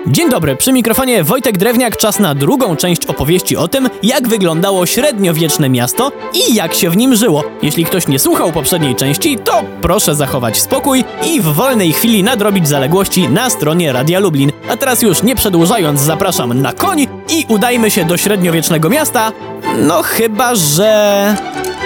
Dzień dobry, przy mikrofonie Wojtek Drewniak, czas na drugą część opowieści o tym, jak wyglądało średniowieczne miasto i jak się w nim żyło. Jeśli ktoś nie słuchał poprzedniej części, to proszę zachować spokój i w wolnej chwili nadrobić zaległości na stronie Radia Lublin. A teraz już nie przedłużając, zapraszam na koń i udajmy się do średniowiecznego miasta. No chyba, że...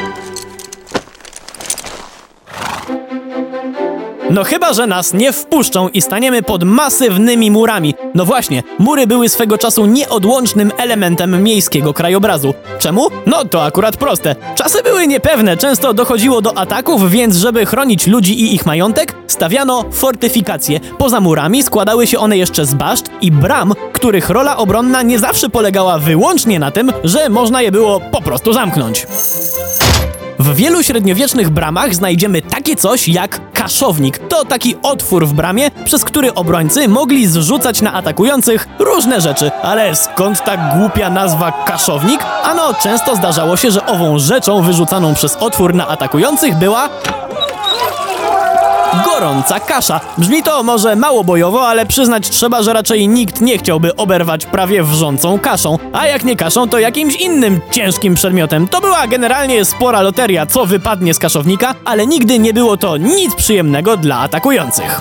nas nie wpuszczą i staniemy pod masywnymi murami. No właśnie, mury były swego czasu nieodłącznym elementem miejskiego krajobrazu. Czemu? No to akurat proste. Czasy były niepewne, często dochodziło do ataków, więc żeby chronić ludzi i ich majątek, stawiano fortyfikacje. Poza murami składały się one jeszcze z baszt i bram, których rola obronna nie zawsze polegała wyłącznie na tym, że można je było po prostu zamknąć. W wielu średniowiecznych bramach znajdziemy takie coś jak kaszownik. To taki otwór w bramie, przez który obrońcy mogli zrzucać na atakujących różne rzeczy. Ale skąd ta głupia nazwa kaszownik? Ano, często zdarzało się, że ową rzeczą wyrzucaną przez otwór na atakujących była... gorąca kasza. Brzmi to może mało bojowo, ale przyznać trzeba, że raczej nikt nie chciałby oberwać prawie wrzącą kaszą. A jak nie kaszą, to jakimś innym ciężkim przedmiotem. To była generalnie spora loteria, co wypadnie z kaszownika, ale nigdy nie było to nic przyjemnego dla atakujących.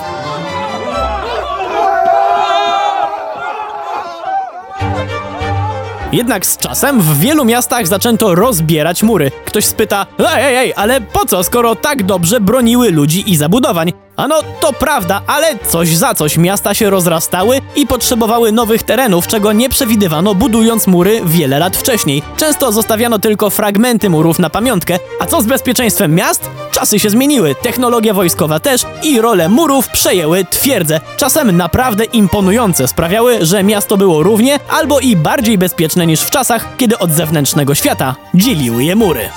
Jednak z czasem w wielu miastach zaczęto rozbierać mury. Ktoś spyta, ej, ale po co, skoro tak dobrze broniły ludzi i zabudowań? Ano, to prawda, ale coś za coś miasta się rozrastały i potrzebowały nowych terenów, czego nie przewidywano, budując mury wiele lat wcześniej. Często zostawiano tylko fragmenty murów na pamiątkę. A co z bezpieczeństwem miast? Czasy się zmieniły, technologia wojskowa też i rolę murów przejęły twierdze. Czasem naprawdę imponujące, sprawiały, że miasto było równie albo i bardziej bezpieczne niż w czasach, kiedy od zewnętrznego świata dzieliły je mury.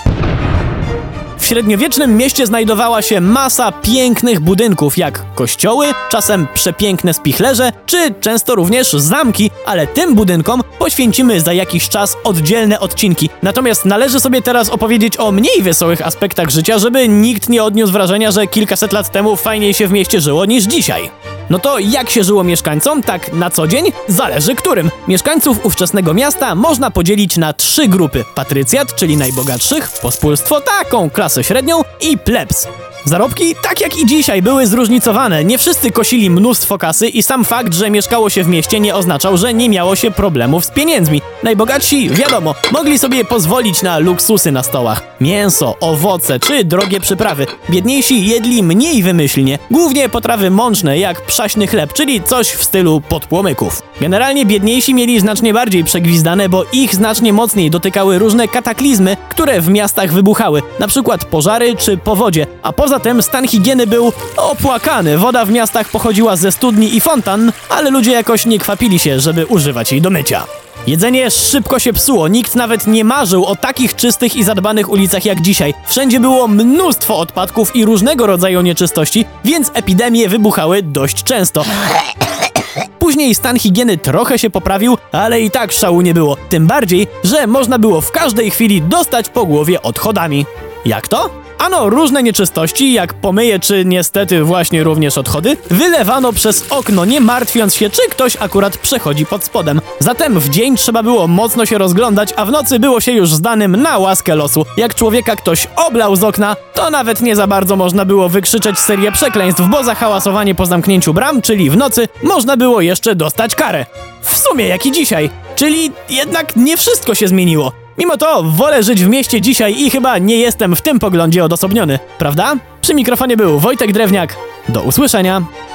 W średniowiecznym mieście znajdowała się masa pięknych budynków, jak kościoły, czasem przepiękne spichlerze, czy często również zamki, ale tym budynkom poświęcimy za jakiś czas oddzielne odcinki. Natomiast należy sobie teraz opowiedzieć o mniej wesołych aspektach życia, żeby nikt nie odniósł wrażenia, że kilkaset lat temu fajniej się w mieście żyło niż dzisiaj. No to jak się żyło mieszkańcom, tak na co dzień? Zależy którym. Mieszkańców ówczesnego miasta można podzielić na 3 grupy. Patrycjat, czyli najbogatszych, pospólstwo, taką klasę średnią i plebs. Zarobki, tak jak i dzisiaj, były zróżnicowane. Nie wszyscy kosili mnóstwo kasy i sam fakt, że mieszkało się w mieście, nie oznaczał, że nie miało się problemów z pieniędzmi. Najbogatsi, wiadomo, mogli sobie pozwolić na luksusy na stołach. Mięso, owoce czy drogie przyprawy. Biedniejsi jedli mniej wymyślnie. Głównie potrawy mączne, jak przaśny chleb, czyli coś w stylu podpłomyków. Generalnie biedniejsi mieli znacznie bardziej przegwizdane, bo ich znacznie mocniej dotykały różne kataklizmy, które w miastach wybuchały. Na przykład pożary czy powodzie, a poza tym stan higieny był opłakany. Woda w miastach pochodziła ze studni i fontan, ale ludzie jakoś nie kwapili się, żeby używać jej do mycia. Jedzenie szybko się psuło, nikt nawet nie marzył o takich czystych i zadbanych ulicach jak dzisiaj. Wszędzie było mnóstwo odpadków i różnego rodzaju nieczystości, więc epidemie wybuchały dość często. Później stan higieny trochę się poprawił, ale i tak szału nie było. Tym bardziej, że można było w każdej chwili dostać po głowie odchodami. Jak to? Ano, różne nieczystości, jak pomyje czy niestety właśnie również odchody, wylewano przez okno, nie martwiąc się, czy ktoś akurat przechodzi pod spodem. Zatem w dzień trzeba było mocno się rozglądać, a w nocy było się już zdanym na łaskę losu. Jak człowieka ktoś oblał z okna, to nawet nie za bardzo można było wykrzyczeć serię przekleństw, bo za hałasowanie po zamknięciu bram, czyli w nocy, można było jeszcze dostać karę. W sumie jak i dzisiaj. Czyli jednak nie wszystko się zmieniło. Mimo to wolę żyć w mieście dzisiaj i chyba nie jestem w tym poglądzie odosobniony, prawda? Przy mikrofonie był Wojtek Drewniak. Do usłyszenia.